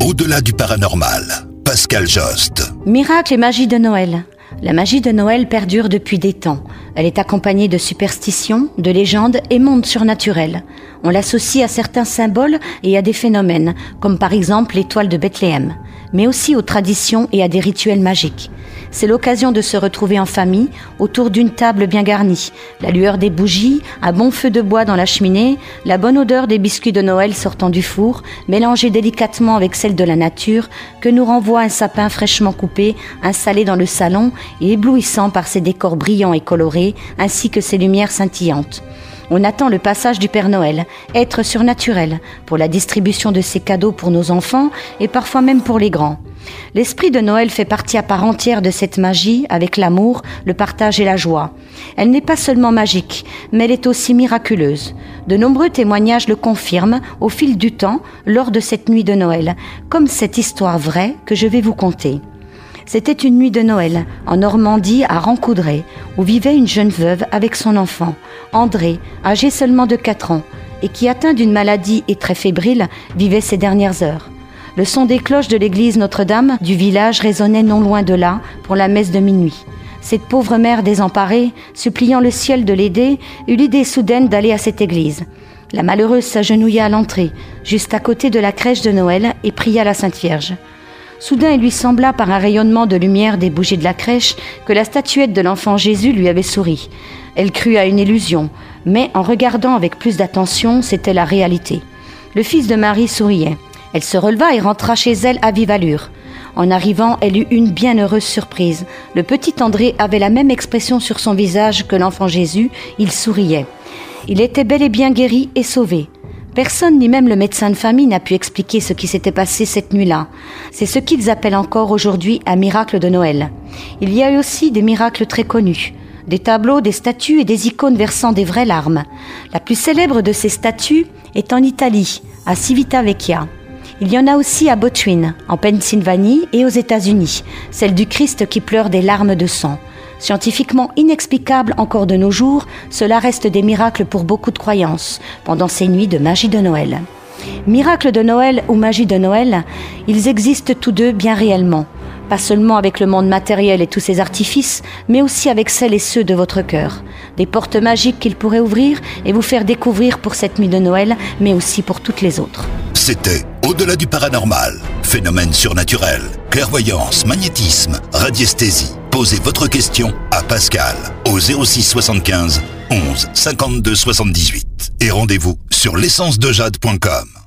Au-delà du paranormal, Pascal Jost. Miracle et magie de Noël. La magie de Noël perdure depuis des temps. Elle est accompagnée de superstitions, de légendes et mondes surnaturels. On l'associe à certains symboles et à des phénomènes, comme par exemple l'étoile de Bethléem, mais aussi aux traditions et à des rituels magiques. C'est l'occasion de se retrouver en famille, autour d'une table bien garnie. La lueur des bougies, un bon feu de bois dans la cheminée, la bonne odeur des biscuits de Noël sortant du four, mélangée délicatement avec celle de la nature, que nous renvoie un sapin fraîchement coupé, installé dans le salon et éblouissant par ses décors brillants et colorés, ainsi que ses lumières scintillantes. On attend le passage du Père Noël, être surnaturel, pour la distribution de ses cadeaux pour nos enfants et parfois même pour les grands. L'esprit de Noël fait partie à part entière de cette magie avec l'amour, le partage et la joie. Elle n'est pas seulement magique, mais elle est aussi miraculeuse. De nombreux témoignages le confirment au fil du temps lors de cette nuit de Noël, comme cette histoire vraie que je vais vous conter. C'était une nuit de Noël, en Normandie, à Rancoudray, où vivait une jeune veuve avec son enfant, André, âgé seulement de 4 ans, et qui, atteint d'une maladie et très fébrile, vivait ses dernières heures. Le son des cloches de l'église Notre-Dame du village résonnait non loin de là pour la messe de minuit. Cette pauvre mère désemparée, suppliant le ciel de l'aider, eut l'idée soudaine d'aller à cette église. La malheureuse s'agenouilla à l'entrée, juste à côté de la crèche de Noël, et pria la Sainte Vierge. Soudain, il lui sembla, par un rayonnement de lumière des bougies de la crèche, que la statuette de l'enfant Jésus lui avait souri. Elle crut à une illusion, mais en regardant avec plus d'attention, c'était la réalité. Le fils de Marie souriait. Elle se releva et rentra chez elle à vive allure. En arrivant, elle eut une bienheureuse surprise. Le petit André avait la même expression sur son visage que l'enfant Jésus, il souriait. Il était bel et bien guéri et sauvé. Personne, ni même le médecin de famille, n'a pu expliquer ce qui s'était passé cette nuit-là. C'est ce qu'ils appellent encore aujourd'hui un miracle de Noël. Il y a eu aussi des miracles très connus. Des tableaux, des statues et des icônes versant des vraies larmes. La plus célèbre de ces statues est en Italie, à Civitavecchia. Il y en a aussi à Botwin, en Pennsylvanie et aux États-Unis, celle du Christ qui pleure des larmes de sang. Scientifiquement inexplicable encore de nos jours, cela reste des miracles pour beaucoup de croyances, pendant ces nuits de magie de Noël. Miracle de Noël ou magie de Noël, ils existent tous deux bien réellement. Pas seulement avec le monde matériel et tous ses artifices, mais aussi avec celles et ceux de votre cœur. Des portes magiques qu'ils pourraient ouvrir et vous faire découvrir pour cette nuit de Noël, mais aussi pour toutes les autres. C'était Au-delà du paranormal, phénomènes surnaturels, clairvoyance, magnétisme, radiesthésie. Posez votre question à Pascal au 06 75 11 52 78 et rendez-vous sur l'essencedejade.com.